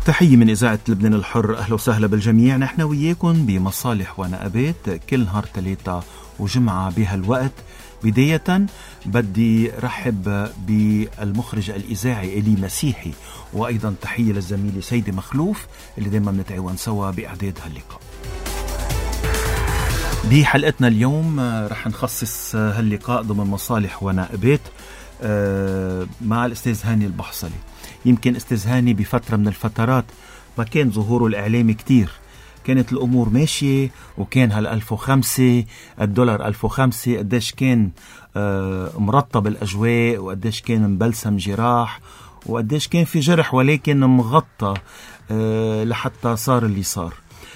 تحية من إذاعة لبنان الحر، أهلا وسهلا بالجميع. نحن وياكم بمصالح ونقابات كل نهار 3 وجمعة بهالوقت. بداية بدي رحب بالمخرج الإذاعي إلي مسيحي، وأيضا تحية للزميلة سيدة مخلوف اللي دايما بنتعاون سوا بإعداد هاللقاء. بحلقتنا اليوم رح نخصص هاللقاء ضمن مصالح ونقابات مع الأستاذ هاني البحصلي. يمكن أستاذ هاني بفترة من الفترات ما كان ظهوره الإعلامي كتير، كانت الأمور ماشية، وكان هال1005 الدولار 1005 قديش كان مرطب الأجواء، وقديش كان مبلسم جراح، وقديش كان في جرح ولكن مغطى لحتى صار اللي صار.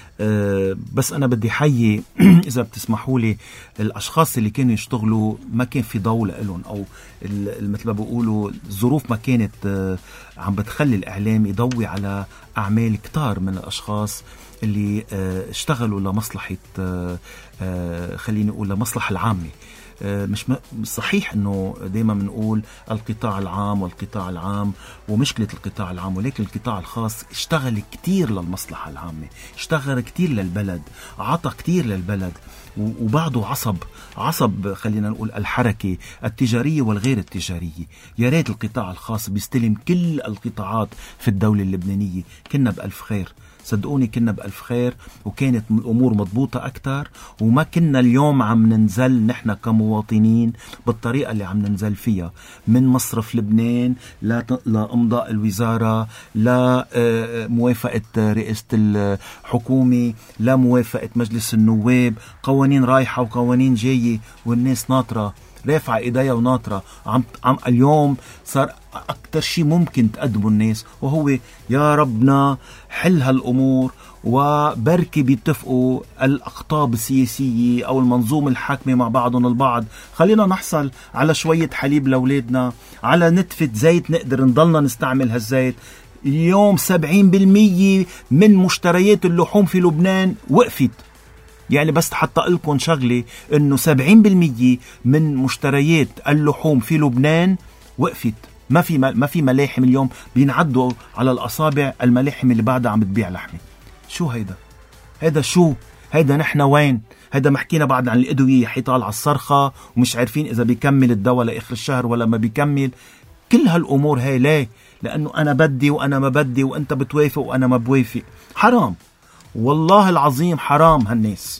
بس أنا بدي حيي إذا بتسمحوا لي الأشخاص اللي كانوا يشتغلوا ما كان في ضوء لهم، أو مثل ما بيقولوا الظروف ما كانت عم بتخلي الإعلام يضوي على أعمال كتار من الأشخاص اللي اشتغلوا لمصلحة خليني أقول لمصلحة العامة. مش صحيح انه دايما بنقول القطاع العام والقطاع العام ومشكلة القطاع العام، ولكن القطاع الخاص اشتغل كتير للمصلحة العامة، اشتغل كتير للبلد، عطى كتير للبلد، وبعده عصب خلينا نقول الحركة التجارية والغير التجارية. يا ريت القطاع الخاص بيستلم كل القطاعات في الدولة اللبنانية، كنا بألف خير، صدقوني كنا بألف خير، وكانت الأمور مضبوطة أكتر، وما كنا اليوم عم ننزل نحن كمواطنين بالطريقة اللي عم ننزل فيها، من مصرف لبنان لإمضاء الوزارة، لموافقة رئاسة الحكومة، لموافقة مجلس النواب، قوانين رايحة وقوانين جاية، والناس ناطرة رافعة إيديها وناطرة. عم اليوم صار أكتر شيء ممكن تقدمه الناس وهو يا ربنا حل هالأمور، وبركي بيتفقوا الأقطاب السياسية أو المنظومة الحاكمة مع بعضهم البعض، خلينا نحصل على شوية حليب لأولادنا، على نتفة زيت نقدر نضلنا نستعمل هالزيت. اليوم 70% من مشتريات اللحوم في لبنان وقفت، يعني بس حتى لكم شغلة انه 70% من مشتريات اللحوم في لبنان وقفت. ما في ملاحم اليوم، بينعدوا على الأصابع الملاحم اللي بعدها عم بتبيع لحمة. شو هيدا شو هيدا نحن وين؟ هيدا محكينا بعد عن الأدوية، حيطال على الصرخة ومش عارفين إذا بيكمل الدواء لآخر الشهر ولا ما بيكمل. كل هالأمور هاي ليه؟ لأنه أنا بدي وأنا ما بدي، وأنت بتوافق وأنا ما بوافق. حرام، والله العظيم حرام هالناس،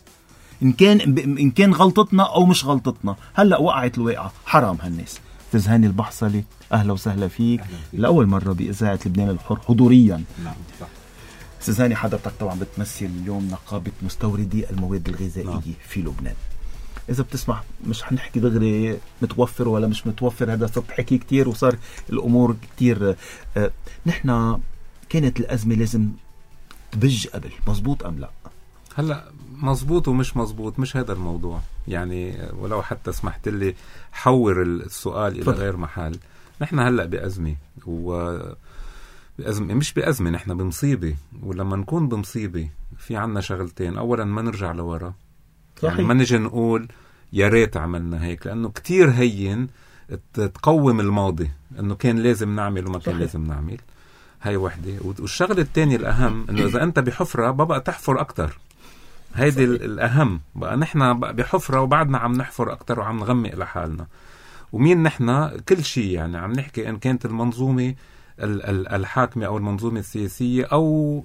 إن كان غلطتنا أو مش غلطتنا. هلأ وقعت الواقعة، حرام هالناس. أستاذ هاني البحصلي، أهلا وسهلا فيك. لأول مرة بإذاعة لبنان الحر حضوريا. نعم. أستاذ هاني، حضرتك طبعا بتمثل اليوم نقابة مستوردي المواد الغذائية. نعم. في لبنان. إذا بتسمح مش حنحكي دغري متوفر ولا مش متوفر، هذا صرت حكي كتير وصار الأمور كتير. نحن كانت الأزمة لازم تبج قبل، مزبوط أم لا؟ هلا مزبوط ومش مزبوط، مش هذا الموضوع يعني. ولو حتى سمحت لي حور السؤال إلى غير محل. نحن هلا بأزمة، بأزمة مش بأزمة، نحن بمصيبة. ولما نكون بمصيبة في عنا شغلتين: أولا ما نرجع لورا، يعني ما نجي نقول يا ريت عملنا هيك، لأنه كتير هين تقوم الماضي إنه كان لازم نعمل وما كان لازم نعمل. هاي وحدة. والشغلة الثانية الأهم إنه إذا أنت بحفرة بقى تحفر أكتر. هيدي الأهم بقى. نحن بقى بحفرة وبعدنا عم نحفر أكتر وعم نغمق لحالنا. ومين نحن؟ كل شيء يعني عم نحكي إن كانت المنظومة الحاكمة أو المنظومة السياسية أو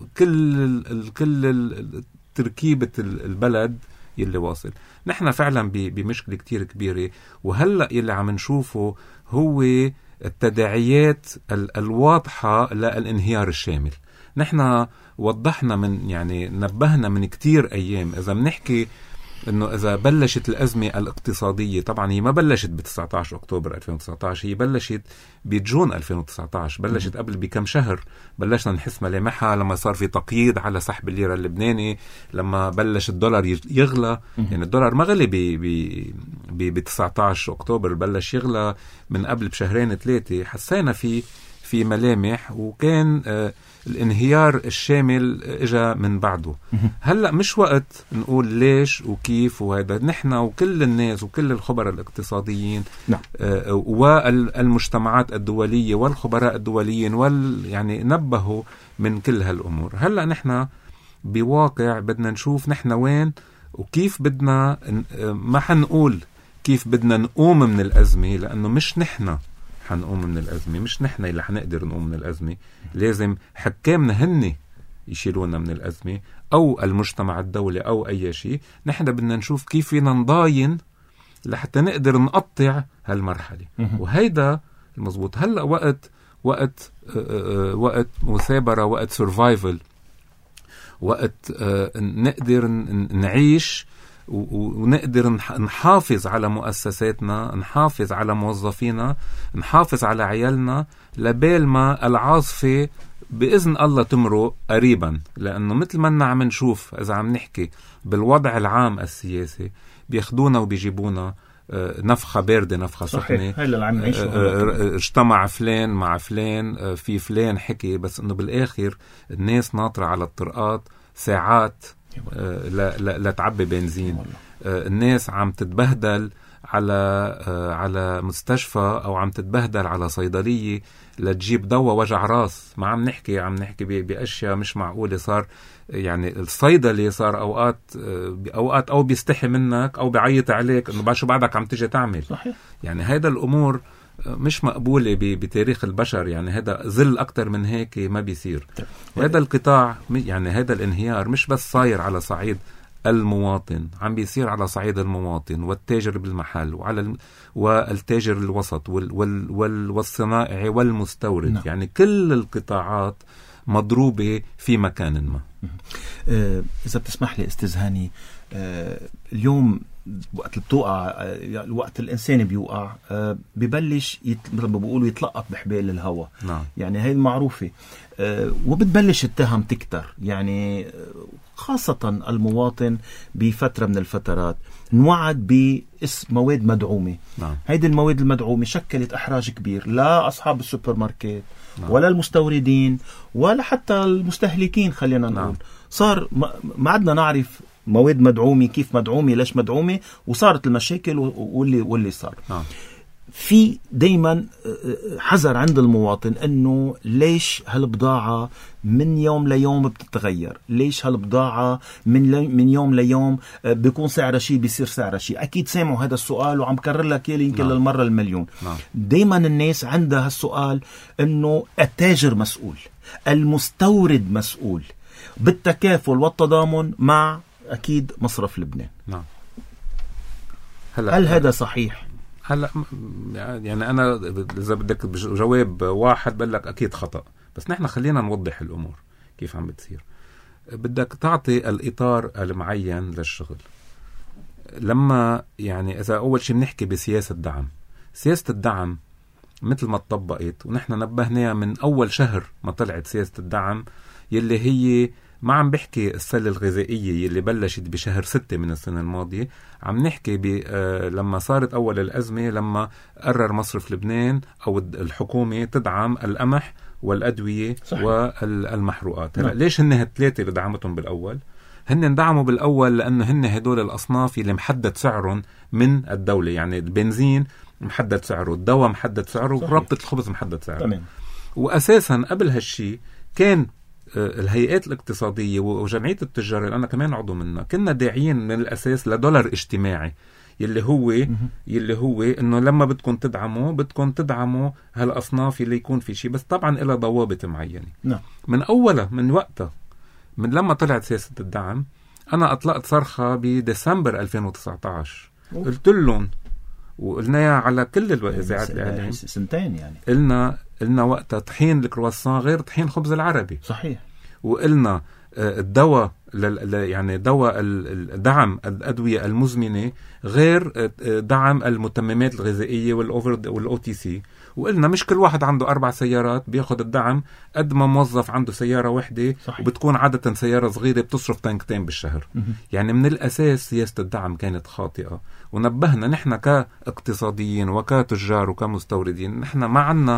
كل تركيبة البلد يلي واصل. نحن فعلا بمشكلة كتير كبيرة. وهلأ يلي عم نشوفه هو التداعيات الواضحة للانهيار الشامل. نحن وضحنا يعني نبهنا من كتير أيام. إذا بنحكي إنه إذا بلشت الأزمة الاقتصادية، طبعا هي ما بلشت ب19 أكتوبر 2019، هي بلشت بجون 2019، بلشت قبل بكم شهر. بلشنا نحس ملامحها لما صار في تقييد على سحب الليرة اللبناني، لما بلش الدولار يغلى. يعني الدولار ما غلي ب 19 أكتوبر، بلش يغلى من قبل بشهرين 3. حسينا في ملامح، وكان الانهيار الشامل اجا من بعده. هلأ مش وقت نقول ليش وكيف وهذا، نحن وكل الناس وكل الخبراء الاقتصاديين والمجتمعات الدولية والخبراء الدوليين يعني نبهوا من كل هالأمور. هلأ نحن بواقع بدنا نشوف نحن وين وكيف بدنا، ما حنقول كيف بدنا نقوم من الأزمة، لأنه مش نحن حنقوم من الأزمة، مش نحن اللي حنقدر نقوم من الأزمة. لازم حكامنا هن يشيلونا من الأزمة، أو المجتمع الدولي أو أي شيء. نحن بدنا نشوف كيف فينا نضاين لحتى نقدر نقطع هالمرحلة، وهيدا المضبوط. هلأ وقت مثابرة، وقت سيرفايفل، وقت نقدر نعيش ونقدر نحافظ على مؤسساتنا، نحافظ على موظفينا، نحافظ على عيالنا، لبال ما العاصفة بإذن الله تمرق قريبا. لأنه مثل ما عم نشوف إذا عم نحكي بالوضع العام السياسي، بياخدونا وبيجيبونا نفخة باردة نفخة سخنة. اجتمع فلان مع فلان، في فلان حكي، بس انه بالاخر الناس ناطرة على الطرقات ساعات لا تعبي بنزين. الناس عم تتبهدل على مستشفى، او عم تتبهدل على صيدلية لتجيب دواء وجع راس. ما عم نحكي بأشياء مش معقولة. صار يعني الصيدلي صار أوقات أو بيستحي منك أو بيعيط عليك إنه شو بعدك عم تيجي تعمل. صحيح. يعني هيدا الأمور مش مقبولة بتاريخ البشر. يعني هذا ظل أكتر من هيك ما بيصير. وهذا القطاع، يعني هذا الانهيار مش بس صاير على صعيد المواطن، عم بيصير على صعيد المواطن والتاجر بالمحل والتاجر الوسط والصنائعي والمستورد. نعم. يعني كل القطاعات مضروبة في مكان ما. إذا بتسمح لي أستاذ هاني، اليوم وقت بتوقع، الوقت الإنسان بيوقع ببلش مثل ما بيقولوا يتلقط بحبال الهواء. نعم. يعني هاي المعروفة، وبتبلش التهم تكتر. يعني خاصة المواطن بفترة من الفترات نوعد باسم مواد مدعومة. نعم. هيدي المواد المدعومة شكلت إحراج كبير لا أصحاب السوبر ماركت، نعم. ولا المستوردين، ولا حتى المستهلكين. خلينا نقول نعم. صار ما عدنا نعرف مواد مدعومة كيف مدعومة، ليش مدعومة، وصارت المشاكل واللي صار. نعم. في دايما حذر عند المواطن انه ليش هالبضاعة من يوم ليوم بتتغير، ليش هالبضاعة من يوم ليوم بيكون سعرها شيء بيصير سعرها شيء. اكيد سامعوا هذا السؤال وعم كرر لك يمكن نعم. للمرة المليون. نعم. دايما الناس عندها هالسؤال، انه التاجر مسؤول، المستورد مسؤول، بالتكافل والتضامن مع اكيد مصرف لبنان. نعم. هل هذا صحيح؟ هلا يعني أنا إذا بدك جواب واحد بقول لك أكيد خطأ، بس نحن خلينا نوضح الأمور كيف عم بتصير. بدك تعطي الإطار المعين للشغل. لما يعني إذا أول شيء بنحكي بسياسة دعم، سياسة الدعم مثل ما اتطبقت ونحن نبهناها من أول شهر ما طلعت سياسة الدعم، يلي هي ما عم بحكي السلة الغذائية اللي بلشت بشهر 6 من السنة الماضية. عم نحكي لما صارت أول الأزمة، لما قرر مصرف لبنان أو الحكومة تدعم القمح والأدوية. صحيح. والمحروقات. هلا ليش هن هالثلاثة اللي دعمتهم بالأول؟ هن دعموا بالأول لأنه هن هدول الأصناف اللي محدد سعرهم من الدولة. يعني البنزين محدد سعره، الدواء محدد سعره، وربطة الخبز محدد سعره. تمام. وأساسا قبل هالشي كان الهيئات الاقتصادية وجمعية التجار اللي أنا كمان عضو منها كنا داعيين من الأساس لدولار اجتماعي، يلي هو إنه لما بدكم تدعموا هالأصناف اللي يكون في شيء، بس طبعا إلى ضوابط معينة. نعم. من وقتها، من لما طلعت سياسة الدعم، أنا أطلقت صرخة بديسمبر 2019. قلت لهم وقلناها على كل الوزارات الإعلام، سنتين يعني، قلنا وقتها طحين الكرواسون غير طحين خبز العربي. صحيح. وقلنا الدواء يعني دواء دعم الأدوية المزمنة غير دعم المتممات الغذائية والأو تي سي. وقلنا مش كل واحد عنده 4 سيارات بياخد الدعم قد ما موظف عنده سيارة واحدة. صحيح. وبتكون عادة سيارة صغيرة بتصرف تانكتين بالشهر. يعني من الأساس سياسة الدعم كانت خاطئة، ونبهنا نحن كاقتصاديين وكتجار وكمستوردين نحن ما عنا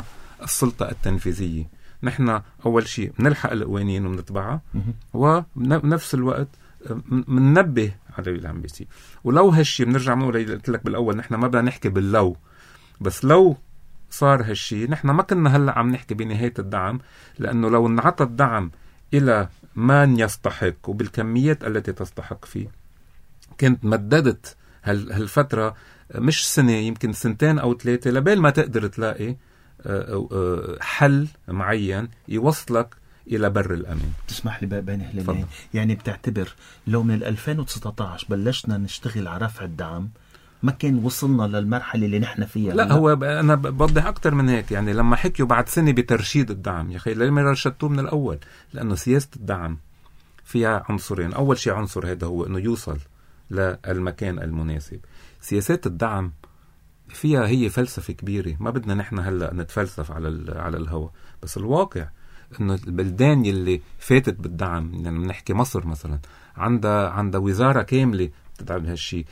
السلطة التنفيذية. نحن أول شيء بنلحق القوانين وبنتبعها، وبنفس الوقت بننبه على اللي عم بيصير. ولو هالشي بنرجع بنقول اللي قلت لك بالأول، نحن ما بدنا نحكي باللو، بس لو صار هالشي نحن ما كنا هلأ عم نحكي بنهاية الدعم، لأنه لو انعطى الدعم إلى من يستحق وبالكميات التي تستحق فيه، كنت مددت هالفترة مش سنة، يمكن سنتين أو 3، لبال ما تقدر تلاقي حل معين يوصلك إلى بر الأمان. تسمح لي بين هلالين، يعني بتعتبر لو من 2019 بلشنا نشتغل على رفع الدعم ما كان وصلنا للمرحلة اللي نحن فيها؟ لا، هو أنا بوضح أكتر من هيك. يعني لما حكيوا بعد سنة بترشيد الدعم، يا أخي لما رشدتوه من الأول؟ لأنه سياسة الدعم فيها عنصرين. أول شيء عنصر هذا هو أنه يوصل للمكان المناسب. سياسات الدعم فيها هي فلسفة كبيرة، ما بدنا نحن هلأ نتفلسف على الهواء، بس الواقع انه البلدان يلي فاتت بالدعم، يعني بنحكي مصر مثلا، عندها وزارة كاملة بتدعم هالشي،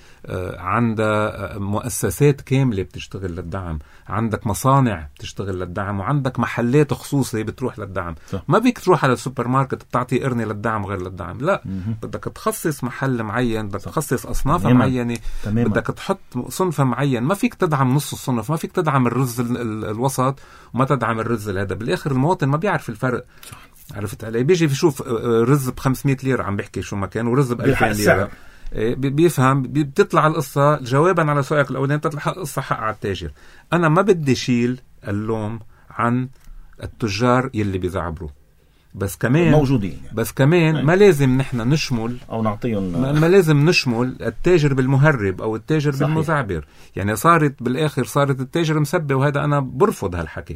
عندها مؤسسات كاملة بتشتغل للدعم، عندك مصانع بتشتغل للدعم، وعندك محلات خصوصية بتروح للدعم. صح. ما بيك تروح على السوبر ماركت بتعطي قرنة للدعم غير للدعم، لا. بدك تخصص محل معين، بدك تخصص أصناف معينة، بدك تحط صنف معين. ما فيك تدعم نص الصنف، ما فيك تدعم الرز الوسط وما تدعم الرز هذا. بالآخر المواطن ما بيعرف الفرق. صح. عرفت علي؟ بيجي بيشوف رز ب500 ليرة عم بحكي شو مكان، ورز ب2000 ليرة بيفهم. بتطلع القصة جوابا على سؤالك الأولاني، بتطلع القصة حق على التاجر. أنا ما بدي شيل اللوم عن التجار يلي بيزعبروا، بس كمان موجودين، بس كمان ما لازم نحن نشمل أو نعطيهم، ما لازم نشمل التاجر بالمهرب أو التاجر صحيح. بالمزعبر. يعني صارت بالآخر صارت التاجر مسبة، وهذا أنا برفض هالحكي.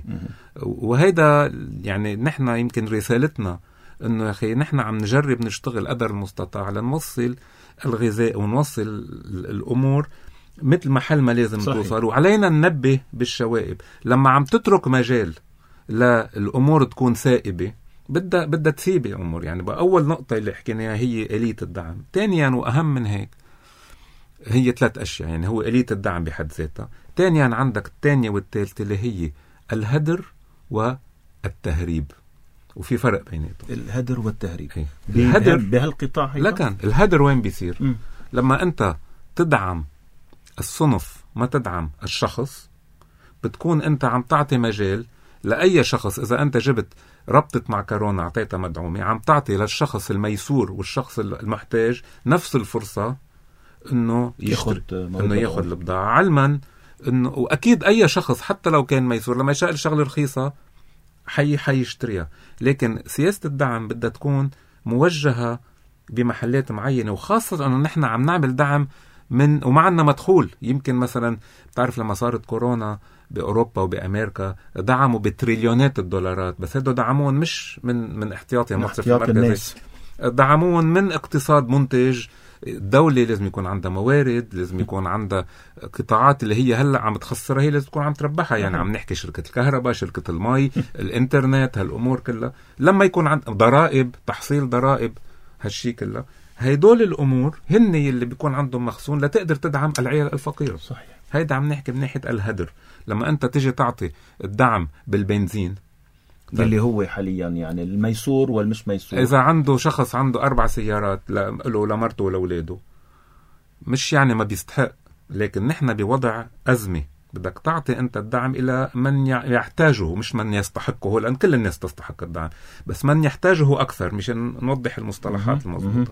وهذا يعني نحن يمكن رسالتنا إنه يا أخي نحن عم نجرب نشتغل قدر المستطاع لنوصل الغذاء ونوصل الأمور مثل محل ما لازم توصل. وعلينا ننبه بالشوائب. لما عم تترك مجال للأمور تكون سائبة، بدها تسيب أمور. يعني بأول نقطة اللي حكيناها هي آلية الدعم. ثانيا وأهم من هيك هي 3 أشياء. يعني هو آلية الدعم بحد ذاتها. ثانيا عندك الثانية والثالثة اللي هي الهدر والتهريب، وفي فرق بيناتهم. الهدر والتهريب. الهدر بهالقطاع هيدا؟ لكن الهدر وين بيصير؟ لما أنت تدعم الصنف ما تدعم الشخص، بتكون أنت عم تعطي مجال لأي شخص. إذا أنت جبت ربطت مع كورونا أعطيتها مدعومة، عم تعطي للشخص الميسور والشخص المحتاج نفس الفرصة إنه يشتري، إنه ياخد البضاعة، علما إنه وأكيد أي شخص حتى لو كان ميسور لما يشاء الشغل رخيصة حيشتريها. لكن سياسة الدعم بدها تكون موجهة بمحلات معينة، وخاصة أنه نحن عم نعمل دعم ومعنا مدخول. يمكن مثلا بتعرف لما صارت كورونا بأوروبا وبأمريكا دعموا بتريليونات الدولارات، بس هدو دعمون مش من احتياطي مصرف المركزي، دعمون من اقتصاد منتج. الدولة لازم يكون عندها موارد، لازم يكون عندها قطاعات اللي هي هلأ عم تخسرها هي لازم تكون عم تربحها. يعني عم نحكي شركة الكهرباء، شركة المي، الانترنت، هالأمور كلها. لما يكون عند ضرائب، تحصيل ضرائب، هالشي كلها، هيدول الأمور هن اللي بيكون عندهم مخزون لتقدر تدعم العيال الفقيرة. صحيح. هيدا عم نحكي من ناحية الهدر. لما أنت تيجي تعطي الدعم بالبنزين اللي هو حاليا يعني الميسور والمش ميسور، إذا عنده شخص عنده 4 سيارات له لمرته ولولاده، مش يعني ما بيستحق. لكن نحن بوضع أزمة، بدك تعطي أنت الدعم إلى من يحتاجه مش من يستحقه، لأن كل الناس تستحق الدعم، بس من يحتاجه أكثر مشان نوضح المصطلحات المضبوطة.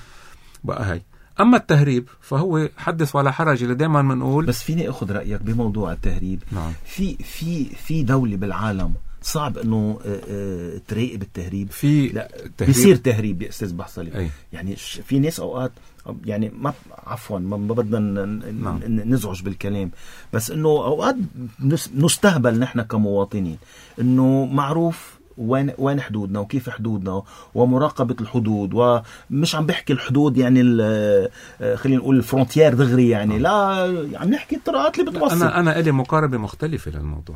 بقى هاي. أما التهريب فهو حدث ولا حرج اللي دائما بنقول. بس فيني أخذ رأيك بموضوع التهريب. نعم. في دولة بالعالم صعب انه تراقب التهريب. بيصير تهريب يا استاذ بحصلي. يعني في ناس اوقات يعني ما عفوا ما بدنا نزعج بالكلام، بس انه اوقات نستهبل نحن كمواطنين انه معروف وين حدودنا وكيف حدودنا ومراقبة الحدود. ومش عم بحكي الحدود يعني خلينا نقول الفرونتيير دغري يعني، لا عم نحكي الطرقات اللي بتوصل. أنا إلي مقاربة مختلفة للموضوع،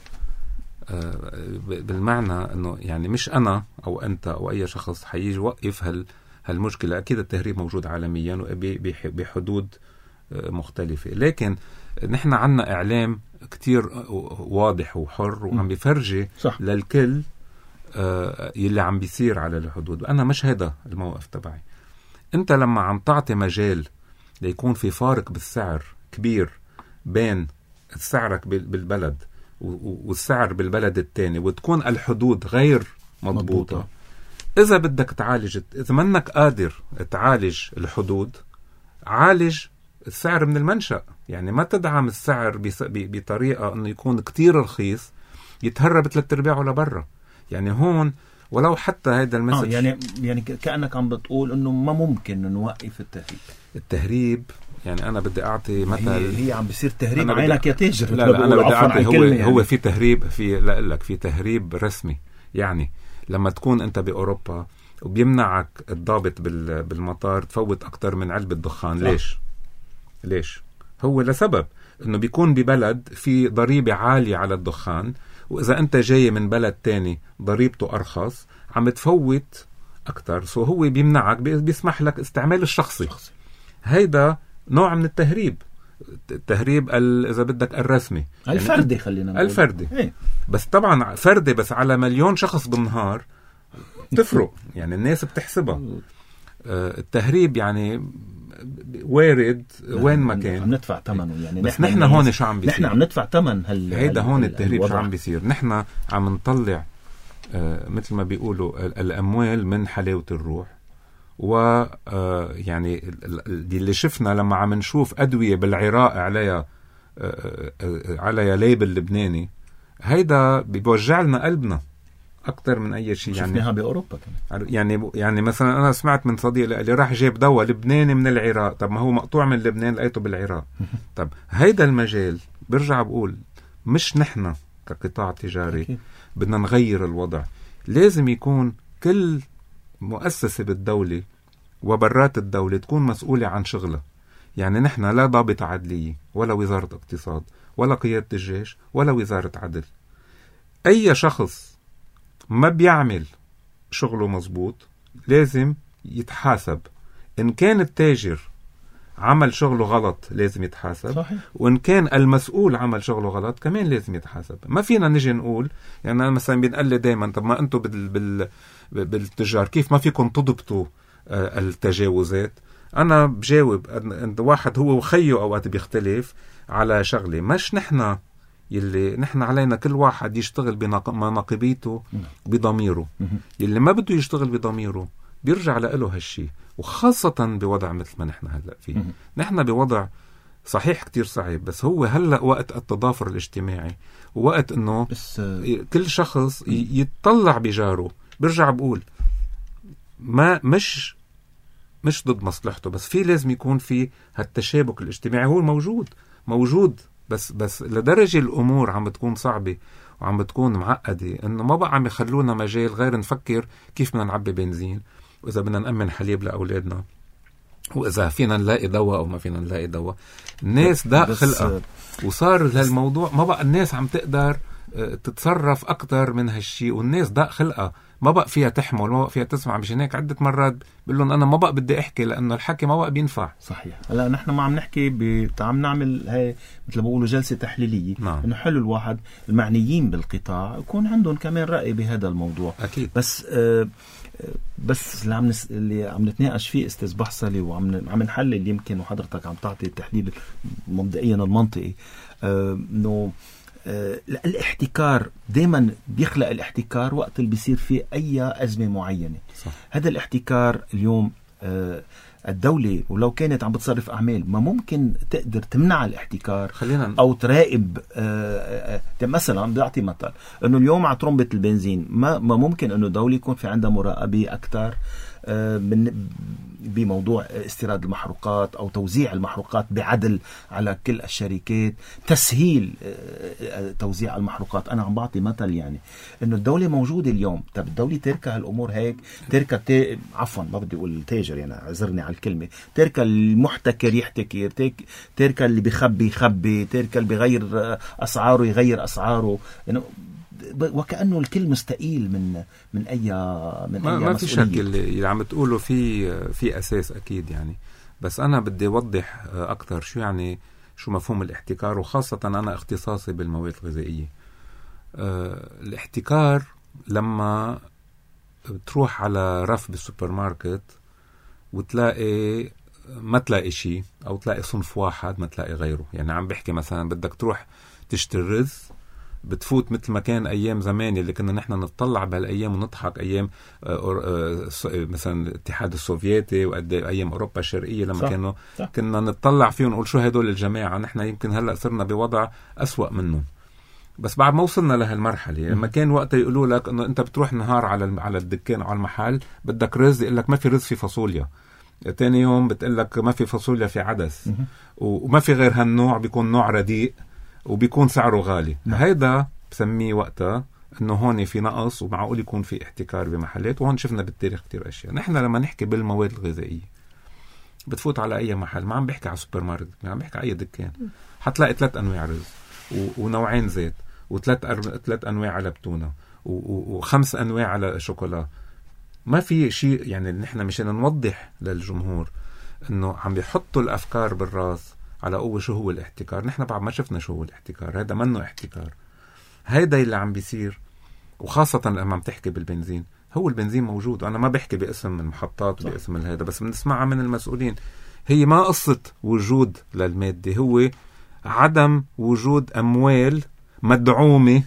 بالمعنى أنه يعني مش أنا أو أنت أو أي شخص حيجي يوقف هالمشكلة. أكيد التهريب موجود عالميا بحدود مختلفة. لكن نحن عنا إعلام كتير واضح وحر وعم بيفرجي صح. للكل يلي عم بيصير على الحدود. أنا مش هذا الموقف تبعي. أنت لما عم تعطي مجال ليكون في فارق بالسعر كبير بين سعرك بالبلد والسعر بالبلد الثاني، وتكون الحدود غير مضبوطة، إذا بدك تعالج، إذا منك قادر تعالج الحدود، عالج السعر من المنشأ. يعني ما تدعم السعر بطريقة أنه يكون كتير رخيص يتهرب 3/4 لبرا. يعني هون ولو حتى هيدا المسج يعني كأنك عم بتقول أنه ما ممكن نوقف التهريب. يعني أنا بدي أعطي مثل، هي عم بيصير تهريب عينك يا تاجر. لا أنا بدي أعطي هو في تهريب، لا لك في تهريب رسمي. يعني لما تكون أنت بأوروبا وبيمنعك الضابط بالمطار تفوت أكتر من علبة دخان. ليش؟ هو لسبب أنه بيكون ببلد في ضريبة عالية على الدخان، وإذا أنت جاي من بلد تاني ضريبته أرخص عم تفوت أكتر، سو هو بيمنعك، بيسمح لك استعمال الشخصي. هيدا نوع من التهريب إذا بدك الرسمي، الفردي. خلينا نقول الفردي. بس طبعا فردي بس على 1,000,000 شخص بالنهار تفرق. يعني الناس بتحسبها. التهريب يعني وارد وين ما كان عم ندفع ثمنه. يعني بس نحن هون شو عم بيصير؟ نحن عم ندفع ثمن هيدا هون التهريب شو عم بيصير؟ نحن عم نطلع مثل ما بيقولوا الأموال من حلاوة الروح. يعني اللي شفنا لما عم نشوف أدوية بالعراق عليها ليبل لبناني، هيدا بيوجع لنا قلبنا أكتر من أي شيء. يعني شفناها بأوروبا كمان. يعني مثلا أنا سمعت من صديق اللي راح جاب دواء لبناني من العراق. طب ما هو مقطوع من لبنان لقيته بالعراق. طب هيدا المجال برجع بقول مش نحن كقطاع تجاري بدنا نغير الوضع. لازم يكون كل مؤسسة بالدولة وبرات الدولة تكون مسؤولة عن شغلها. يعني نحن لا ضابط عدلية ولا وزارة اقتصاد ولا قيادة الجيش ولا وزارة عدل. أي شخص ما بيعمل شغله مزبوط لازم يتحاسب. إن كان التاجر عمل شغله غلط لازم يتحاسب. صحيح. وإن كان المسؤول عمل شغله غلط كمان لازم يتحاسب. ما فينا نجي نقول يعني أنا مثلا بنقل دايما طب ما أنتوا بالتجار كيف ما فيكم تضبطوا التجاوزات. أنا بجاوب أن واحد هو وخيه أوقات بيختلف على شغلة. مش نحن يلي نحن علينا كل واحد يشتغل بمناقبيته بضميره. يلي ما بده يشتغل بضميره بيرجع له هالشي. وخاصة بوضع مثل ما نحن هلأ فيه. نحن بوضع صحيح كتير صعب، بس هو هلأ وقت التضافر الاجتماعي ووقت انه كل شخص يتطلع بجاره. برجع بقول ما مش ضد مصلحته، بس في لازم يكون في هالتشابك الاجتماعي. هو موجود بس لدرجة الأمور عم بتكون صعبة وعم بتكون معقدة إنه ما بقى عم يخلونا مجال غير نفكر كيف بدنا نعبي بنزين، وإذا بدنا نأمن حليب لأولادنا، وإذا فينا نلاقي دواء أو ما فينا نلاقي دواء. الناس داق خلقة وصار لهالموضوع ما بقى الناس عم تقدر تتصرف أكتر من هالشي. والناس داق خلقة ما بقى فيها تحمل، ما بقى فيها تسمع. مش هناك عدة مرات بقول لهم أنا ما بقى بدي أحكي لأنه الحكي ما بقى بينفع. صحيح. هلا نحن ما عم نحكي عم نعمل هاي مثل ما بقولوا جلسة تحليلية. نعم. إنه حلو الواحد المعنيين بالقطاع يكون عندهم كمان رأي بهذا الموضوع. أكيد. بس اللي عم نتناقش فيه أستاذ بحصلي وعم نحلل يمكن، وحضرتك عم تعطي التحليل مبدئيا المنطقي، إنه الاحتكار دائما بيخلق الاحتكار وقت اللي بيصير فيه أي أزمة معينة. صح. هذا الاحتكار اليوم الدولة ولو كانت عم بتصرف أعمال ما ممكن تقدر تمنع الاحتكار أو تراقب. مثلا بدي أعطي مثل أنه اليوم على طرمبة البنزين ما ممكن أنه الدولة يكون في عندها مراقبة أكثر بموضوع استيراد المحروقات أو توزيع المحروقات بعدل على كل الشركات، تسهيل توزيع المحروقات. أنا عم بعطي مثل يعني إنه الدولة موجودة اليوم. طب الدولة تركها الأمور هيك، تركها عفوا ما بدي أقول التاجر يعني عذرني على الكلمة، تركها المحتكر يحتكر، تركها اللي بيخبي، تركها اللي بيغير أسعاره يغير أسعاره. إنه وكأنه الكل مستقيل من أي ما في شك اللي عم تقوله في أساس أكيد يعني. بس أنا بدي أوضح أكتر شو مفهوم الاحتكار، وخاصة أنا اختصاصي بالمواد الغذائية. الاحتكار لما تروح على رف بالسوبر ماركت وتلاقي ما تلاقي شيء، أو تلاقي صنف واحد ما تلاقي غيره. يعني عم بحكي مثلا بدك تروح تشتري رز، بتفوت مثل ما كان أيام زمان اللي كنا نحن نتطلع بهالأيام ونضحك، أيام مثلا الاتحاد السوفيتي وأيام أوروبا الشرقية لما كنا نتطلع فيه ونقول شو هدول الجماعة. نحن يمكن هلأ صرنا بوضع أسوأ منهم، بس بعد ما وصلنا لهالمرحلة لما كان وقتها يقولوا لك إنه أنت بتروح نهار على الدكان أو على المحل بدك رز، يقول لك ما في رز في فاصوليا. تاني يوم بتقول لك ما في فاصوليا في عدس، وما في غير هالنوع، بيكون نوع رديء وبيكون سعره غالي. هيدا بسميه وقتها انه هون في نقص، ومعقول يكون في احتكار بمحلات. وهون شفنا بالتاريخ كتير اشياء. نحن لما نحكي بالمواد الغذائية بتفوت على اي محل، ما عم بحكي على سوبر ماركت، ما عم بحكي على اي دكان، حتلاقي 3 انواع رز ونوعين زيت و3 انواع على بتونة و5 انواع على شوكولا. ما في شيء. يعني نحن مشان نوضح للجمهور انه عم بيحطوا الافكار بالراس على قوة شو هو الاحتكار. نحن بعد ما شفنا شو هو الاحتكار. هذا منه احتكار، هيدا اللي عم بيصير. وخاصة لما عم تحكي بالبنزين، هو البنزين موجود. أنا ما بحكي باسم المحطات وباسم هذا، بس بنسمعها من المسؤولين. هي ما قصة وجود للمادة، هو عدم وجود أموال مدعومة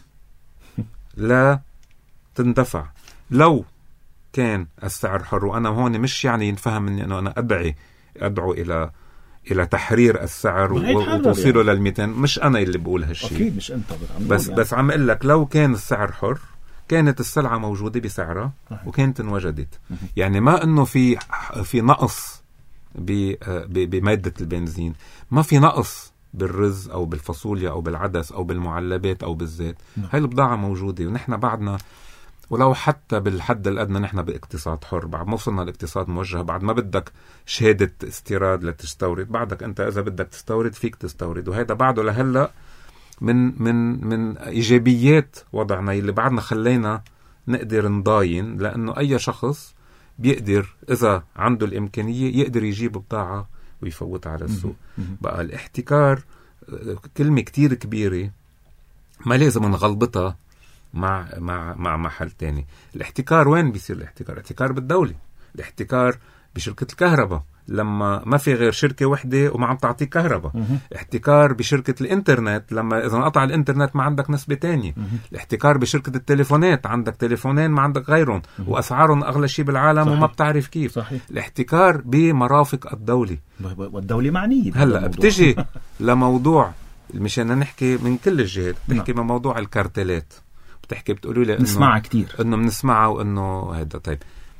لا تندفع. لو كان السعر حر، وأنا هون مش يعني ينفهم مني أنه أنا أدعو إلى تحرير السعر وتوصيله يعني. لل200. مش أنا اللي بقول هالشيء، أكيد مش أنت بس عم أقول لك لو كان السعر حر كانت السلعة موجودة بسعرها وكانت انوجدت. يعني ما أنه في نقص بمادة البنزين، ما في نقص بالرز أو بالفاصوليا أو بالعدس أو بالمعلبات أو بالزيت. هاي البضاعة موجودة، ونحن بعدنا ولو حتى بالحد الأدنى نحن باقتصاد حر. بعد ما وصلنا لاقتصاد موجه، بعد ما بدك شهادة استيراد لتستورد، بعدك أنت إذا بدك تستورد فيك تستورد. وهذا بعده لهلأ من إيجابيات وضعنا اللي بعدنا خلينا نقدر نضاين، لأنه أي شخص بيقدر إذا عنده الإمكانية يقدر يجيب بضاعة ويفوتها على السوق. بقى الاحتكار كلمة كتير كبيرة، ما لازم نغلبطها مع محل تاني. الاحتكار وين بيصير الاحتكار بالدولة، الاحتكار بشركة الكهرباء لما ما في غير شركة وحدة وما عم تعطيك كهرباء. احتكار بشركة الانترنت لما إذا انقطع الانترنت ما عندك نسبة تانية. الاحتكار بشركة التليفونات، عندك تليفونين ما عندك غيرهم وأسعارهم أغلى شيء بالعالم. صحيح. وما بتعرف كيف. صحيح. الاحتكار بمرافق الدولة، والدولة معنية. هلأ بتجي لموضوع مشان نحكي من كل الجهات، بتحكي من موضوع الكارتلات، بتحكي بتقولوا لي نسمعها كتير، انه بنسمعها وانه هذا. طيب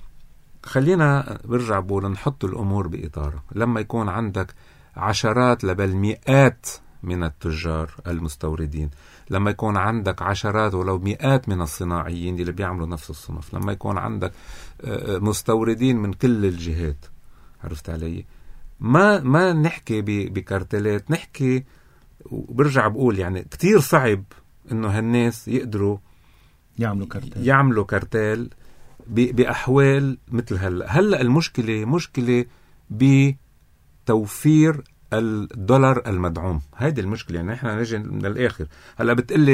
خلينا برجع بقول نحط الامور باطارها. لما يكون عندك عشرات بل مئات من التجار المستوردين، لما يكون عندك عشرات ولو مئات من الصناعيين اللي بيعملوا نفس الصنف، لما يكون عندك مستوردين من كل الجهات، عرفت علي؟ ما نحكي بكارتلات، نحكي وبرجع بقول يعني كتير صعب انه هالناس يقدروا يعملوا كارتيل بأحوال مثل هلأ المشكلة مشكلة بتوفير الدولار المدعوم. هذه المشكلة. يعني احنا نجي من الآخر. هلأ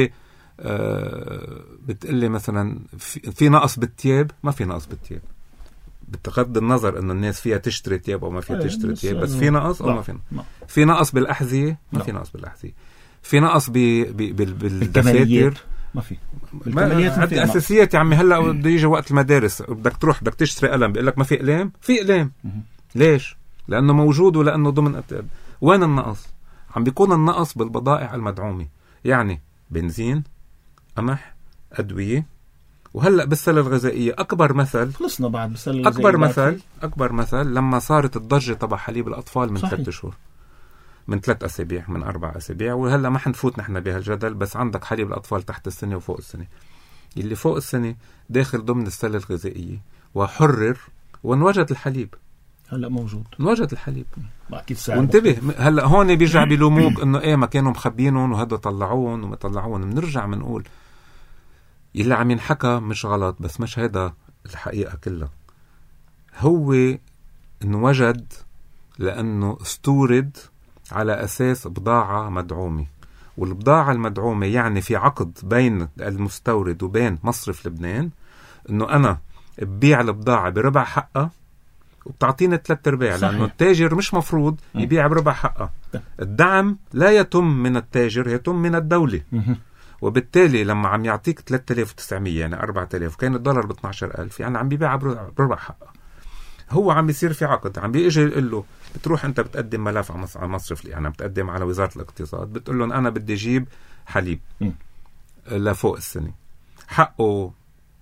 بتقلي مثلا في نقص بالتياب، ما في نقص بالتياب، بتغض النظر انه الناس فيها تشتري تياب او ما فيها تشتري تياب، بس في نقص او ما في نقص. في نقص بالأحذية، ما في نقص بالأحذية. في نقص بالدفاتر، ما في. عندي أساسيات يا عمي. هلأ بده يجي وقت المدارس، بدك تروح بدك تشتري قلم، بيقول لك ما في أقلام. في أقلام. ليش؟ لأنه موجود ولأنه ضمن. وين النقص؟ عم بيكون النقص بالبضائع المدعومة، يعني بنزين، قمح، أدوية. وهلأ بالسلة الغذائية أكبر مثل، خلصنا بعد بالسلة الغذائية. أكبر مثل لما صارت الضجة تبع حليب الأطفال من 3 شهور، من 3 أسابيع، من 4 أسابيع. وهلأ ما حنفوت نحن بهالجدل، بس عندك حليب الأطفال تحت السنة وفوق السنة. اللي فوق السنة داخل ضمن السلة الغذائية وحرر، ونوجد الحليب. هلأ موجود، نوجد الحليب. وانتبه هلأ هون بيرجع بيلوموك إنه إيه ما كانوا مخبينهم وهذا طلعوهم وما طلعوهم. بنرجع منقول اللي عم ينحكى مش غلط، بس مش هذا الحقيقة كلها. هو انوجد لأنه استورد على أساس بضاعة مدعومة، والبضاعة المدعومة يعني في عقد بين المستورد وبين مصرف لبنان أنه أنا ببيع البضاعة بربع حقها وبتعطيني 3/4، لأنه التاجر مش مفروض يبيع بربع حقها. الدعم لا يتم من التاجر، يتم من الدولة. وبالتالي لما عم يعطيك 3900 يعني 4000 كان الدولار ب 12000، يعني عم بيبيع بربع حقها. هو عم بيصير في عقد، عم بيجي يقول له بتروح انت بتقدم ملف على مصرف، يعني بتقدم على وزارة الاقتصاد، بتقول لهم انا بدي اجيب حليب لفوق السنة حقه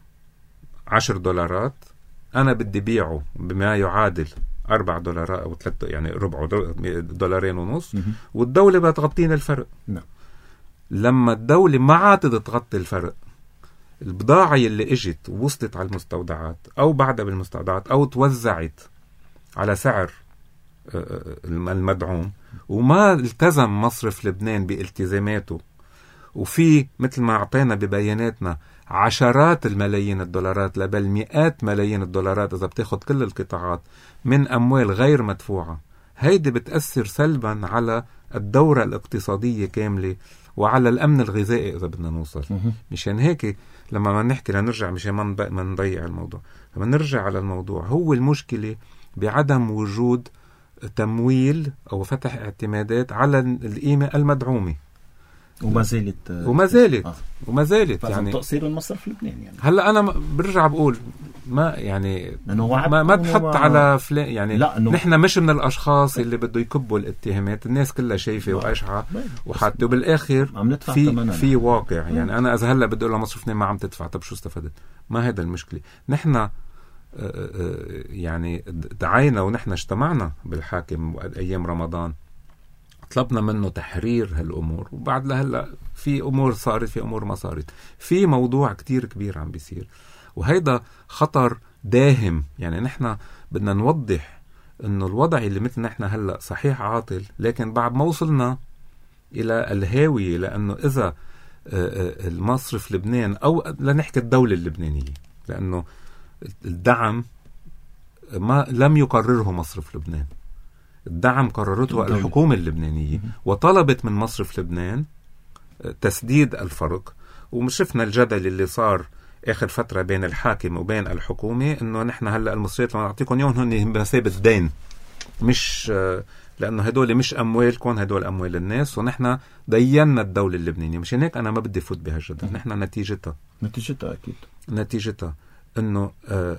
$10، انا بدي بيعه بما يعادل $4 او 3 يعني ربعه $2.50، والدولة بتغطينا الفرق. لما الدولة ما عادت تغطي الفرق، البضاعة اللي اجت ووصلت على المستودعات او بعدها بالمستودعات او توزعت على سعر المدعوم، وما التزم مصرف لبنان بالتزاماته، وفي مثل ما اعطينا ببياناتنا عشرات الملايين الدولارات بل مئات ملايين الدولارات إذا بتاخد كل القطاعات من أموال غير مدفوعة، هيدي بتأثر سلبا على الدورة الاقتصادية كاملة وعلى الأمن الغذائي إذا بدنا نوصل. مشان هيك لما ما نحكي لنرجع مشان ما نضيع الموضوع، لما نرجع على الموضوع، هو المشكلة بعدم وجود تمويل أو فتح اعتمادات على القيمة المدعومة، وما زالت يعني تقصير المصرف اللبناني. يعني هلا انا برجع بقول ما يعني ما تحط على فلان، يعني نحن مش من الاشخاص اللي بده يكبوا الاتهامات، الناس كلها شايفه واشعه وحتى بالاخر في واقع. يعني انا اذا هلا بدي اقول لمصرف ما عم تدفع، طب شو استفدت؟ ما هذا المشكله. نحن يعني دعينا ونحن اجتمعنا بالحاكم ايام رمضان، طلبنا منه تحرير هالأمور، وبعد لهلا في أمور صارت، في أمور ما صارت، في موضوع كتير كبير عم بيصير، وهيدا خطر داهم. يعني نحن بدنا نوضح إنه الوضع اللي مثل نحن هلا صحيح عاطل، لكن بعد ما وصلنا إلى الهاوية، لأنه إذا المصرف لبنان أو لنحكي الدولة اللبنانية، لأنه الدعم ما لم يقرره مصرف لبنان، الدعم قررته الحكومة اللبنانية، وطلبت من مصرف لبنان تسديد الفرق. ومش شفنا الجدل اللي صار آخر فترة بين الحاكم وبين الحكومة، إنه نحن هلأ المصريات لما نعطيكم يوم هن بمثابة دين، مش لأنه هدول مش أموالكم، هدول أموال الناس، ونحن دينا الدولة اللبنانية. مشان هيك أنا ما بدي فوت بهالجدل. نحن نتيجتها أكيد نتيجتها إنه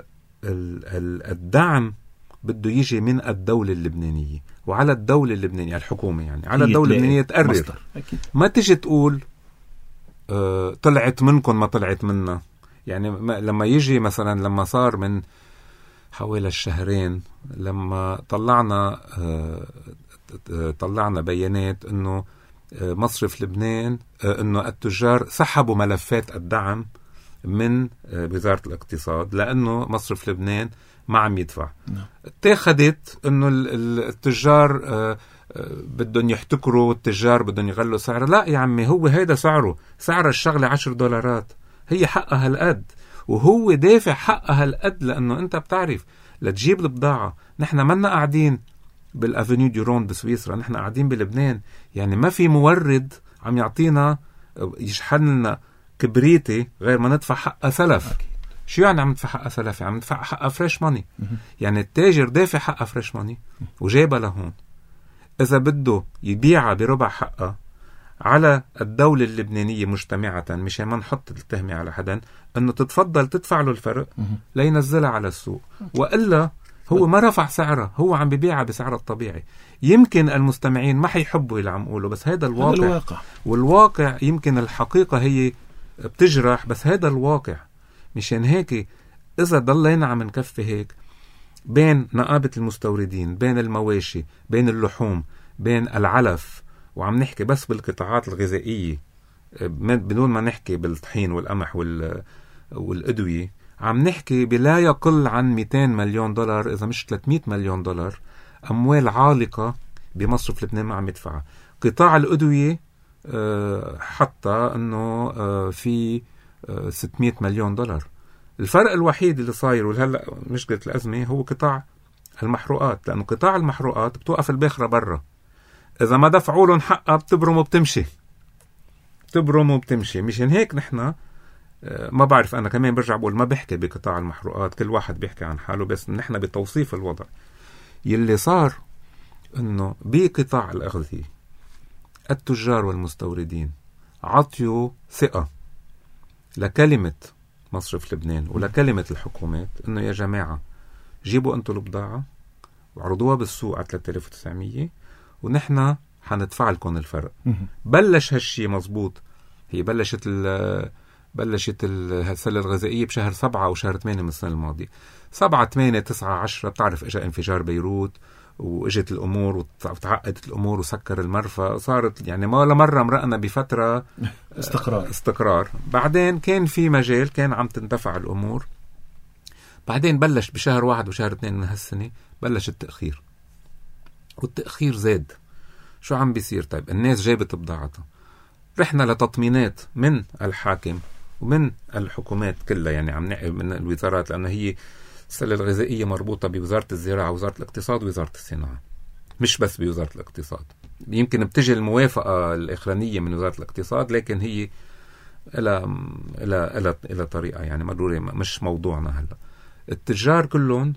الدعم بده يجي من الدولة اللبنانية، وعلى الدولة اللبنانية الحكومة، يعني على الدولة اللبنانية تقرر. ما تيجي تقول طلعت منكم ما طلعت منا. يعني لما يجي مثلا لما صار من حوالي الشهرين، لما طلعنا بيانات انه مصرف لبنان انه التجار سحبوا ملفات الدعم من وزارة الاقتصاد لانه مصرف لبنان ما عم يدفع. اتخذت انه التجار بدهم يحتكروا، والتجار بدهم يغلوا سعره. لا يا عمي، هو هيدا سعره، سعر الشغلة $10، هي حقها هالقد، وهو دافع حقها هالقد. لانه انت بتعرف لتجيب البضاعة، نحن منا قاعدين بالافنيو دي رون بسويسرا، نحن قاعدين بلبنان. يعني ما في مورد عم يعطينا يشحن لنا كبريتي غير ما ندفع حقها سلف. شو يعني عم ندفع حقها سلف؟ عم ندفع حقها فريش ماني. يعني التاجر دافع حقها فريش ماني وجايبها لهون. إذا بده يبيعها بربع حقها، على الدولة اللبنانية مجتمعة، مشان ما نحط التهمة على حدا، أنه تتفضل تدفع له الفرق لينزلها على السوق، وإلا هو ما رفع سعرها، هو عم ببيعها بسعر الطبيعي. يمكن المستمعين ما حيحبوا اللي عم قوله، بس هذا الواقع. والواقع يمكن الحقيقة هي بتجرح، بس هذا الواقع. مشان هيك إذا ضلينا عم نكفي هيك بين نقابة المستوردين، بين المواشي، بين اللحوم، بين العلف، وعم نحكي بس بالقطاعات الغذائية بدون ما نحكي بالطحين والقمح والأدوية، عم نحكي بلا يقل عن $200 مليون إذا مش $300 مليون أموال عالقة بمصرف لبنان ما عم يدفعها. قطاع الأدوية حتى أنه في $600 مليون. الفرق الوحيد اللي صاير وهلأ مشكلة الأزمة هو قطاع المحروقات، لأنه قطاع المحروقات بتوقف الباخرة برا، إذا ما دفعوا لهم حقها بتبرم وبتمشي، مشان هيك نحن ما بعرف، أنا كمان برجع بقول ما بحكي بقطاع المحروقات، كل واحد بيحكي عن حاله، بس نحن بتوصيف الوضع يلي صار إنه بقطاع الأغذية التجار والمستوردين عطيوا ثقة لكلمة مصرف لبنان ولكلمة الحكومات إنه يا جماعة جيبوا أنتوا البضاعة وعرضوها بالسوق على 3900 ونحن حندفع لكم الفرق. بلش هالشي مزبوط، هي بلشت السلة الغذائية بشهر 7 أو شهر 8 من السنة الماضية، 7 8 9 10 بتعرف إجا انفجار بيروت وإجت الأمور وتعقدت الأمور وسكر المرفأ، صارت يعني ما ولا مرة مرقنا بفترة استقرار. بعدين كان في مجال، كان عم تندفع الأمور، بعدين بلش بشهر 1 وشهر 2 من هالسنة بلش التأخير، والتأخير زاد. شو عم بيصير؟ طيب الناس جابت بضاعتها، رحنا لتطمينات من الحاكم ومن الحكومات كلها، يعني عم نعقل من الوزارات، لأن هي السلة الغذائية مربوطة بوزارة الزراعة ووزارة الاقتصاد ووزارة الصناعة، مش بس بوزارة الاقتصاد. يمكن بتجي الموافقة الإخرانية من وزارة الاقتصاد، لكن هي إلى طريقة يعني مرورة، مش موضوعنا هلا. التجار كلهم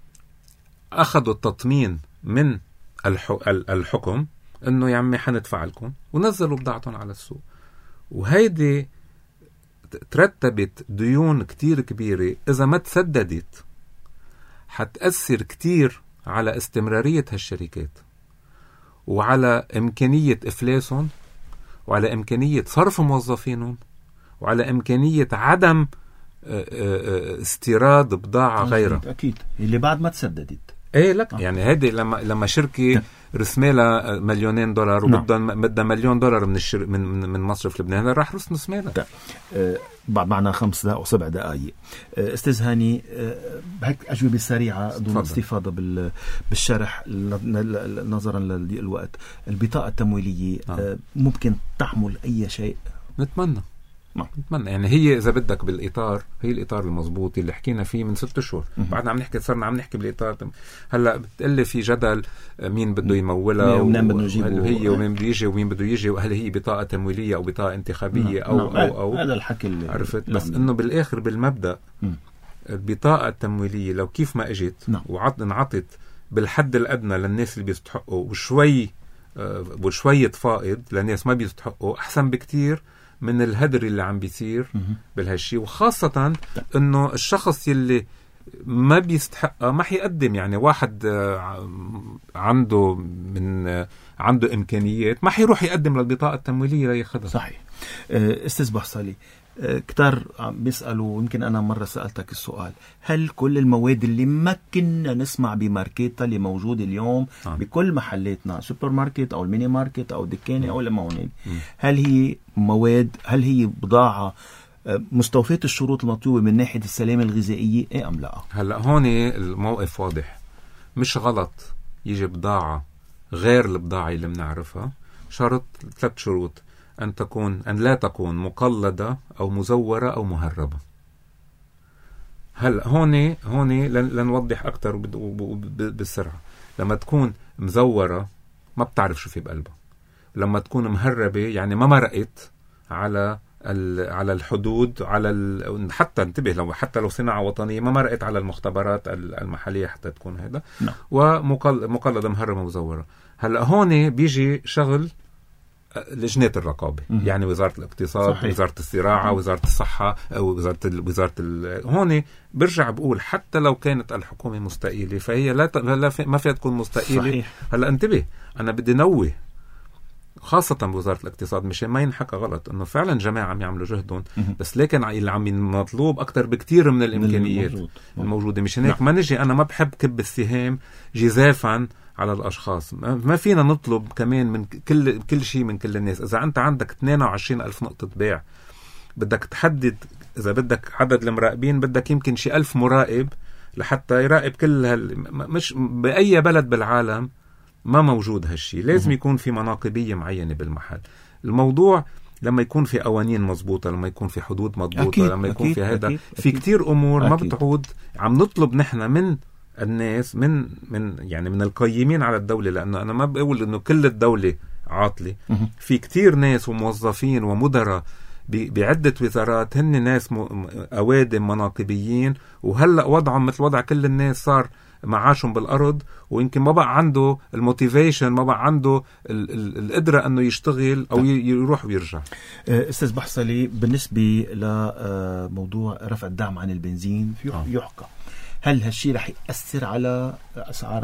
أخذوا التطمين من الحكم إنه يا عمي حندفع لكم، ونزلوا بضاعتهم على السوق، وهيدي ترتبت ديون كتير كبيرة إذا ما تسددت حتأثر كتير على استمرارية هالشركات وعلى إمكانية إفلاسهم وعلى إمكانية صرف موظفينهم وعلى إمكانية عدم استيراد بضاعة غيرها. أكيد اللي بعد ما تسددت. ايه لك يعني هذه لما شركه رسمالها $2,000,000 وبدها $1,000,000 من مصرف لبنان، راح رسم رسمالها. بعد معنا 5 دقائق أو 7 دقائق. استاذ هاني، هيك أجوبة سريعة دون استفاضة بالشرح نظرا للوقت. البطاقة التمويلية ممكن تحمل أي شيء؟ نتمنى يعني هي إذا بدك بالإطار، هي الإطار المضبوط اللي حكينا فيه من 6 شهور. بعدنا صرنا عم نحكي بالإطار. هلا بتقلي في جدل مين بده يمولها ومين بده يجيبه، هي ومين بده يجي ومين بده يجي، وهل هي بطاقة تمويلية أو بطاقة انتخابية أو هذا الحكي اللي عرفت. بس إنه بالآخر بالمبدأ البطاقة التمويلية لو كيف ما إجت وانعطت بالحد الأدنى للناس اللي بيستحقوا وشوية فائض للناس ما بيستحقوا، أحسن بكتير من الهدر اللي عم بيصير بالهالشي. وخاصة انه الشخص يلي ما بيستحقها ما حيقدم، يعني واحد عنده امكانيات ما حيروح يقدم للبطاقة التمويلية لياخذها. صحيح. استاذ بحصلي، كتار بيسألوا، يمكن أنا مرة سألتك السؤال، هل كل المواد اللي ما كنا نسمع بماركتها اللي موجودة اليوم بكل محلاتنا، سوبر ماركت أو الميني ماركت أو دكانة أو المونين، هل هي مواد، هل هي بضاعة مستوفية الشروط المطلوبة من ناحية السلامة الغذائية إيه أم لا؟ هلأ هون الموقف واضح، مش غلط يجي بضاعة غير البضاعة اللي بنعرفها. شرط 3 شروط: أن لا تكون مقلدة أو مزورة أو مهربة. هل هون لنوضح أكتر بالسرعة. لما تكون مزورة ما بتعرف شو في بقلبها. لما تكون مهربة يعني ما مرقت على الحدود، حتى انتبه، حتى لو صناعة وطنية ما مرقت على المختبرات المحلية حتى تكون هذا. ومقلدة مهربة مزورة. هلا هون بيجي شغل لجنات الرقابة، يعني وزارة الاقتصاد، صحيح. وزارة الزراعة، وزارة الصحة، أو وزارة هون برجع بقول حتى لو كانت الحكومة مستقيلة فهي ما فيها تكون مستقيلة. صحيح. هلا انتبه، أنا بدي نوه خاصة بوزارة الاقتصاد مشان ما ينحكى غلط إنه فعلا جماعة عم يعملوا جهدهم، بس لكن اللي عم مطلوب أكتر بكتير من الإمكانيات الموجودة. مشان هيك ما نجي، أنا ما بحب كب السهام جزافا على الأشخاص. ما فينا نطلب كمان من كل شيء من كل الناس. إذا أنت عندك 22,000 نقطة بيع، بدك تحدد إذا بدك عدد المراقبين، بدك يمكن شي 1000 مراقب لحتى يراقب كل مش بأي بلد بالعالم ما موجود هالشي. لازم يكون في مناقبية معينة بالمحل. الموضوع لما يكون في قوانين مضبوطة، لما يكون في حدود مضبوطة، لما يكون في هذا، في كتير أمور ما بتعود. عم نطلب نحن من الناس من القيمين على الدولة، لأنه أنا ما بقول إنه كل الدولة عاطلة. في كتير ناس وموظفين ومدراء بعدة وزارات هن ناس أوادم مناقبيين، وهلأ وضعهم مثل وضع كل الناس، صار معاشهم بالأرض، ويمكن ما بقى عنده الموتيفيشن، ما بقى عنده القدرة أنه يشتغل أو يروح ويرجع. أستاذ بحصلي، بالنسبة لموضوع رفع الدعم عن البنزين يحكى، هل هالشي رح يأثر على أسعار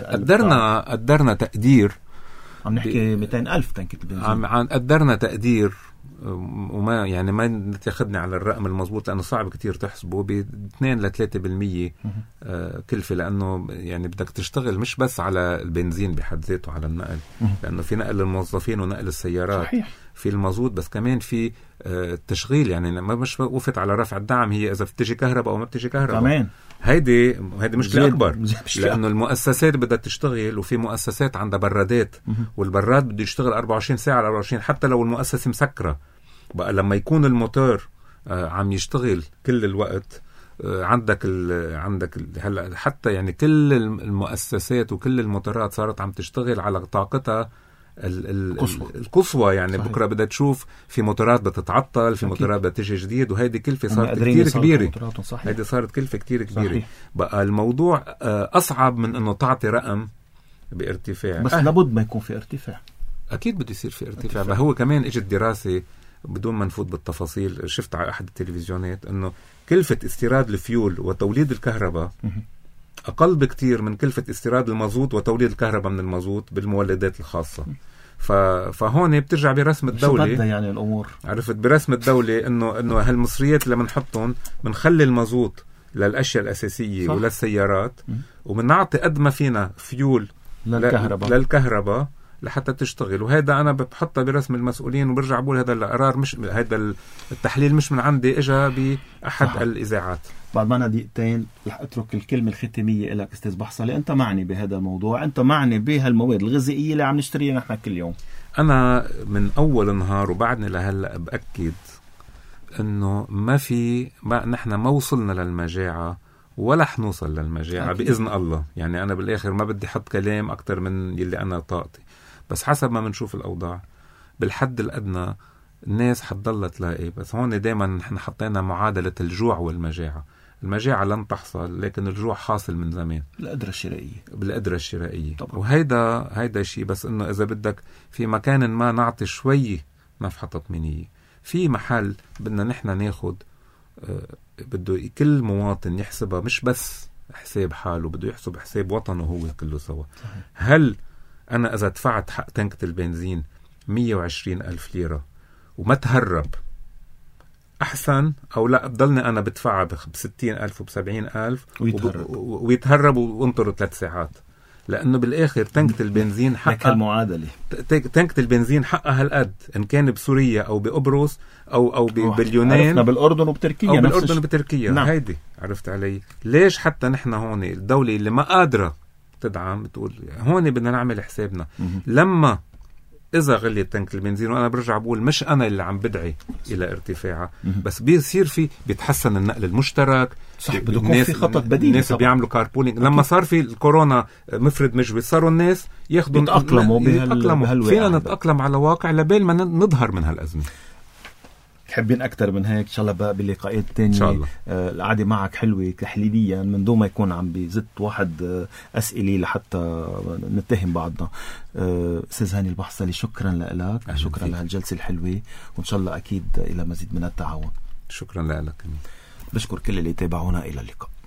قدرنا تقدير، عم نحكي 200,000 تنكة البنزين، قدرنا تقدير، وما يعني ما نتاخدني على الرقم المضبوط لأنه صعب كتير تحسبه، ب2 ل 3% كلفة، لأنه يعني بدك تشتغل مش بس على البنزين بحد ذاته، على النقل، لأنه في نقل الموظفين ونقل السيارات. صحيح. في المازوت، بس كمان في التشغيل، يعني ما مش وقفت على رفع الدعم، هي إذا بتجي كهرباء أو ما بتجي كهرباء كمان، هيدي مشكلة أكبر، لأنه المؤسسات بدها تشتغل، وفي مؤسسات عندها برادات، والبراد بده يشتغل 24 ساعة على 24، حتى لو المؤسسة مسكرة. بقى لما يكون الموتور عم يشتغل كل الوقت، عندك هلا حتى يعني كل المؤسسات وكل الموتورات صارت عم تشتغل على طاقتها القصوى، يعني صحيح. بكرة بدها تشوف في موتورات بتتعطل، في موتورات بتجي جديد، وهيدي كلفة صارت كتير كبيرة، هيدي صارت كلفة كتير كبيرة. صحيح. بقى الموضوع أصعب من أنه تعطي رقم بارتفاع، بس لابد ما يكون في ارتفاع، أكيد بده يصير في ارتفاع. ما هو كمان اجت دراسة بدون ما نفوت بالتفاصيل، شفت على أحد التلفزيونات أنه كلفة استيراد الفيول وتوليد الكهرباء أقل بكتير من كلفة استيراد المازوت وتوليد الكهرباء من المازوت بالمولدات الخاصة. فهون بترجع برسم الدولة، يعني الأمور عرفت برسم الدولة إنه هالمصريات اللي بنحطهم بنخلي المازوت للأشياء الأساسية صح. وللسيارات، وبنعطي قد ما فينا فيول للكهرباء لحتى تشتغل. وهذا أنا بحطها برسم المسؤولين، وبرجع بقول هذا القرار مش، هذا التحليل مش من عندي، إجا بأحد صح. الإذاعات. بعد ما أنا دقيقتين رح أترك الكلمة الختامية لك أستاذ بحصلي، أنت معني بهذا الموضوع، أنت معني بهالمواد الغذائية اللي عم نشتريها نحن كل يوم. أنا من أول نهار وبعدني لهلأ بأكد أنه نحن ما وصلنا للمجاعة ولا حنوصل للمجاعة أكيد. بإذن الله. يعني أنا بالآخر ما بدي حط كلام أكتر من يلي أنا طاقتي، بس حسب ما منشوف الأوضاع بالحد الأدنى الناس حتضل تلاقي. بس هون دايما نحن حطينا معادلة الجوع والمجاعة. المجاعة لن تحصل، لكن الجوع حاصل من زمان بالقدرة الشرائية طبعا. وهيدا شيء، بس إنه إذا بدك في مكان ما نعطي شوي نفحة تطمينية، في محل بدنا نحن ناخد، بده كل مواطن يحسبها مش بس حساب حاله، بده يحسب حساب وطنه هو كله سوا. هل أنا إذا دفعت حق تنكة البنزين 120,000 ليرة وما تهرب أحسن، أو لا بضلني أنا بدفعها ب60,000 وب70,000 ويتهرب وانطر 3 ساعات؟ لأنه بالآخر تنكة البنزين حقها المعادلة، تنكة البنزين حقها هالقد، إن كان بسوريا أو بقبرص أو باليونان، عرفنا بالأردن وبتركيا، أو بالأردن وبتركيا. نعم. هيدي عرفت علي ليش حتى نحن هون الدولة اللي ما قادرة تدعم بتقول هون بدنا نعمل حسابنا. لما إذا غليت تنك البنزين، وأنا برجع بقول مش أنا اللي عم بدعي إلى ارتفاعها، بس بيصير بيتحسن النقل المشترك صح. بده يكون في خطط بديلة. الناس بيعملوا كاربولينج. لما صار في الكورونا مفرد مجوي، صاروا الناس ياخدوا يتأقلموا. فينا نتأقلم على واقع لبال ما نظهر من هالأزمة. تحبين أكتر من هيك إن شاء الله بقى باللقاءات التانية. إن شاء الله. القعدة معك حلوة تحليليا من دون ما يكون عم بيزت واحد أسئلة لحتى نتهم بعضنا. أستاذ هاني البحصلي، شكرا لك، شكرا لهالجلسة الحلوة، وإن شاء الله أكيد إلى مزيد من التعاون. شكرا لك. بشكر كل اللي تابعونا، إلى اللقاء.